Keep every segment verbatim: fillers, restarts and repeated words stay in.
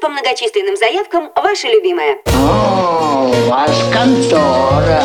по многочисленным заявкам ваша любимая. О, у вас контора.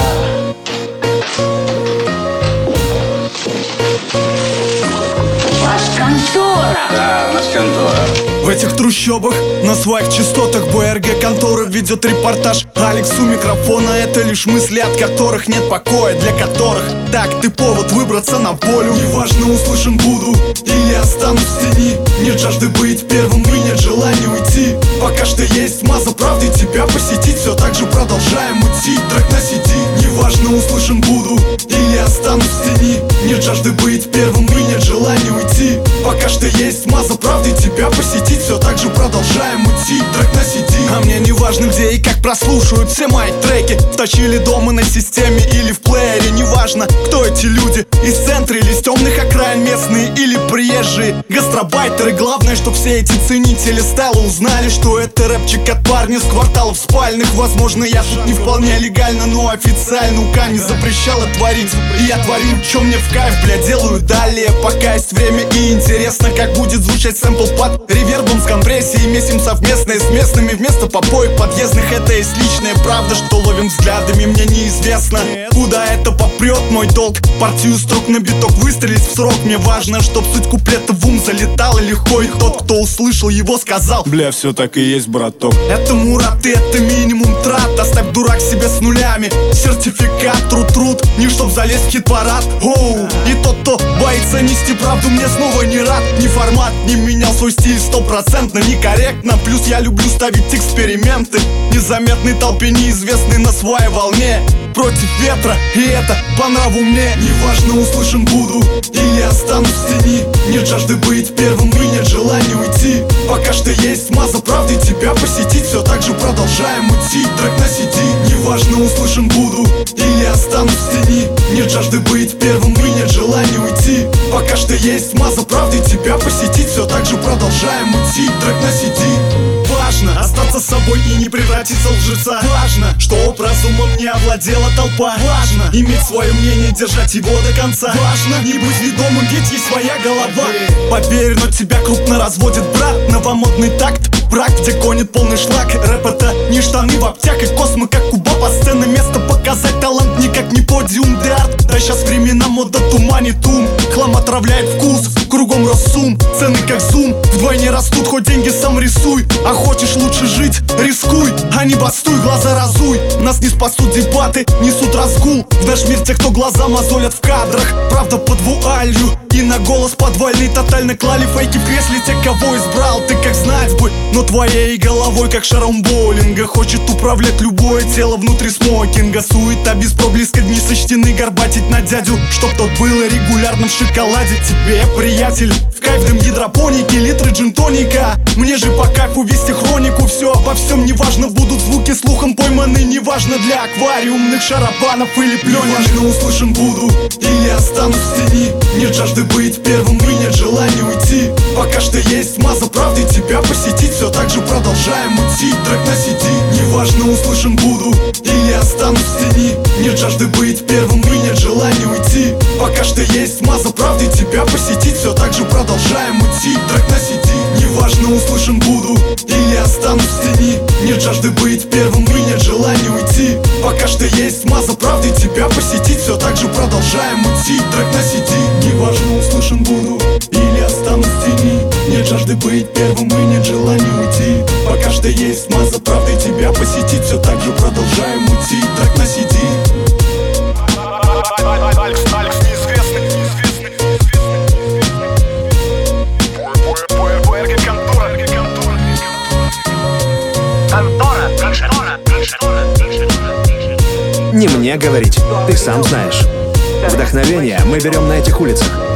У вас контора. Да, у нас контора. В этих трущобах на своих частотах БРГ контора ведет репортаж. Алекс у микрофона, это лишь мысли, от которых нет покоя, для которых так ты повод выбраться на волю. Неважно, услышан буду или останусь в тени. Нет жажды быть первым и нет желания уйти. Пока что есть масса правды, тебя посетить. Все так же продолжаем идти, трек на си ди. Неважно, услышан буду или останусь в тени. Нет жажды быть первым и нет желания уйти. Пока что есть масса правды, тебя посетить. Все так же продолжаем идти, трек на си ди. А мне не важно где и как прослушают все мои треки. Втащили дома на системе или в плеере. Неважно, кто эти люди, из центра или с темных окраин, местные или приезжие гастробайтеры. Главное, что все эти ценители стайла узнали, что это рэпчик от парня с кварталов спальных. Возможно, я тут не вполне легально, но официально УК не запрещала творить. И я творю, что мне в кайф, бля, делаю далее, пока есть время и интересно, как будет звучать сэмпл под ревербом с компрессией. Месим совместное с местными вместо попоек подъездных. Это есть личная правда, что ловим взглядами, мне неизвестно, куда это попрет. Мой долг партию строк на биток выстрелить в срок. Мне важно, чтоб суть куплета в ум залетала легко. И тот, кто услышал его, сказал: бля, все так и есть, браток. Это Мурат, и это минимум трат. Оставь, дурак, себе с нулями сертификат, труд-труд, не чтоб залезть в хит-парад. Оу, и тот, кто боится нести правду, мне снова не рад. Ни формат не менял свой стиль, стопроцентно некорректно. Плюс я люблю ставить эксперименты, незаметной толпе, неизвестной на своей волне, против ветра, и это по нраву мне. Неважно, услышан буду или останусь в тени. Нет жажды быть первым и нет желания уйти. Пока что есть масса правды, тебя посетить. Все так же продолжаем идти, трек на си ди. Неважно, услышан буду или останусь в тени. Нет жажды быть первым и нет желания уйти. Пока что есть масса правды, тебя посетить. Все так же продолжаем идти, трек на си ди. Важно остаться собой и не превратиться в лжеца. Важно, что разумом не овладела толпа. Важно иметь свое мнение, держать его до конца. Важно не быть ведомым, ведь есть своя голова. Поверь, но тебя крупно разводит брат. Новомодный такт, брак, где гонит полный шлак. Рэп это не штаны в обтяг, космо как куба по сцене. Место показать талант никак не подиум де арт. Да сейчас времена мода туманит ум. Хлам отравляет вкус, кругом рассум. Цены как зум, вдвойне растут, хоть деньги сам рисуй. А хочешь лучше жить, рискуй, а не бастуй, глаза разуй. Нас не спасут дебаты, несут разгул. В наш мир те, кто глаза мозолят в кадрах. Правда под вуалью и на голос подвальный. Тотально клали фейки в кресле те, кого избрал ты, как знать бы. Но твоей головой, как шаром боулинга, хочет управлять любое тело внутри смокинга. Суета без проблеска, дни сочтены, горбатить на дядю, чтоб тот был регулярным в шоколаде. Тебе, приятель, в кайф дым гидропоники, литры джин-тоника. Мне же по кайфу вести хронику. Все обо всем, неважно, будут звуки слухом пойманы. Неважно для аквариумных шарабанов или пленек. Неважно, услышан буду или останусь в тени. Нет жажды быть первым и нет желания уйти. Пока что есть масса правды, тебя посетить. Все так же продолжаем идти, трек на си ди. Неважно, услышан буду или останусь в тени. Нет жажды быть первым и нет желания уйти. Пока что есть масса правды, тебя посетить. Все так же продолжаем идти, трек на си ди. Неважно, услышан буду или останусь в тени. Нет жажды быть первым и нет желания уйти. Пока что есть масса правды, тебя посетить. Все так же продолжаем идти, трек на си ди. Неважно, услышан буду или останусь в тени. Нет жажды быть первым и нет желания уйти. Пока что есть масса правды, тебя посетить. Все так же продолжаем идти, трек на си ди. Алекс, Алекс, неизвестный, неизвестный, неизвестный. Контора, контора, контора, контора, контора. Не мне говорить, ты сам знаешь. Вдохновение мы берем на этих улицах.